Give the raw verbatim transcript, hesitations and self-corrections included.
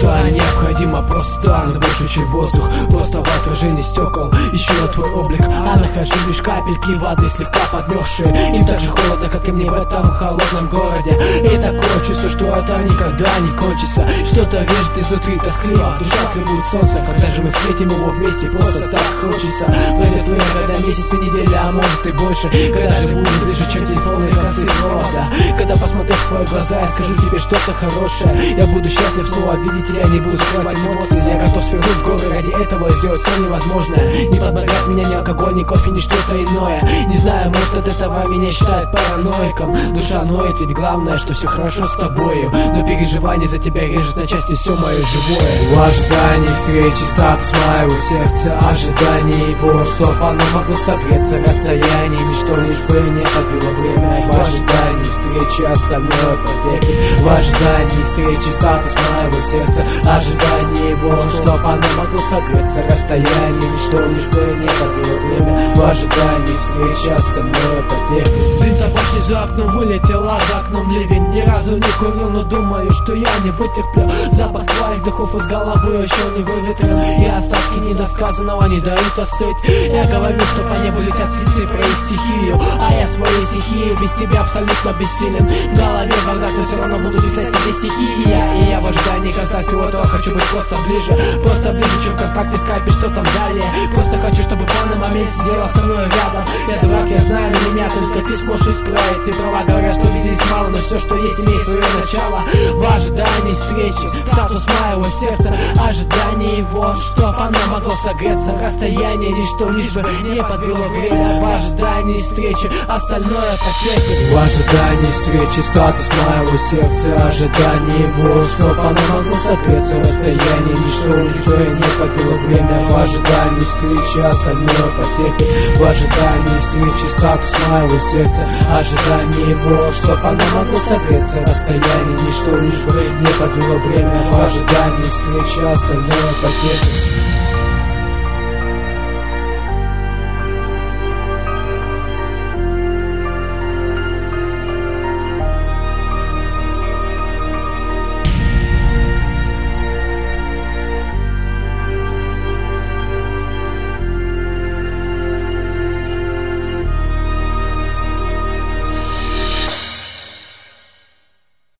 мечта необходима просто, но больше чем воздух, просто в отражении стекол. Ищу на твой облик, а нахожу лишь капельки воды, слегка подмерзшие. Им так же холодно, как и мне в этом холодном городе. И такое чувство, что это никогда не кончится. Что-то режет изнутри тоскливо, душа требует солнца. Когда же мы встретим его вместе, просто так хочется. Пройдет время, когда месяцы, неделя, а может и больше. Когда же будет ближе, чем телефонные концы провода. Когда посмотрю в твои глаза, я скажу тебе что-то хорошее. Я буду счастлив снова видеть тебя, не буду скрывать эмоции. Я готов свернуть горы ради этого, сделать все невозможное. Не подбодрят меня ни алкоголь, ни кофе, ни что-то иное. Не знаю, может от этого меня считают параноиком. Душа ноет, ведь главное, что все хорошо с тобою. Но переживание за тебя режет на части все мое живое. В ожидании встречи статус моего сердца, ожидание его, чтоб оно могло согреться. Расстояние, ничто лишь бы не подвело время. В ожидании встречи остальное потерпит. В ожидании встречи статус моего сердца, ожидание его, чтоб оно могло согреться. Расстояние, ничто лишь бы не подвело время. В ожидании встречи остальное потерпит. Дым табачный за окном вылетел, а за окном ливень. Ни разу не курил, но думаю, что я не вытерплю. Запах твоих духов из головы еще не выветрил. И остатки недосказанного не дают остыть. Я говорю, что по небу летят птицы про их стихию, а я своей стихии без тебя абсолютно бессилен. В голове бардак, но все равно буду писать тебе стихи. И я, и я в ожидании конца всего этого хочу быть просто ближе. Просто ближе, чем контакт и скайп, и что там далее. Просто хочу, чтобы в данный момент сидела со мной рядом. Я дурак, я знаю, но меня только ты сможешь исправить. Ты права, говорят, что виделись мало, но все, что есть, имеет свое начало. В ожидании встречи статус моего сердца, ожидание его, чтоб оно могло согреться. Расстояние ничто лишь бы не подвело время. В ожидании встречи остальное потерпит. В ожидании встречи статус моего сердца, ожидание его, чтоб оно могло согреться. Расстояние ничто лишь бы не подвело время. В ожидании встречи остальное потерпит. В ожидании встречи статус моего сердца, ожидание его, чтоб оно могло согреться. Расстояние ничто лишь бы не подвело время. В ожидании встречи остальное потерпит.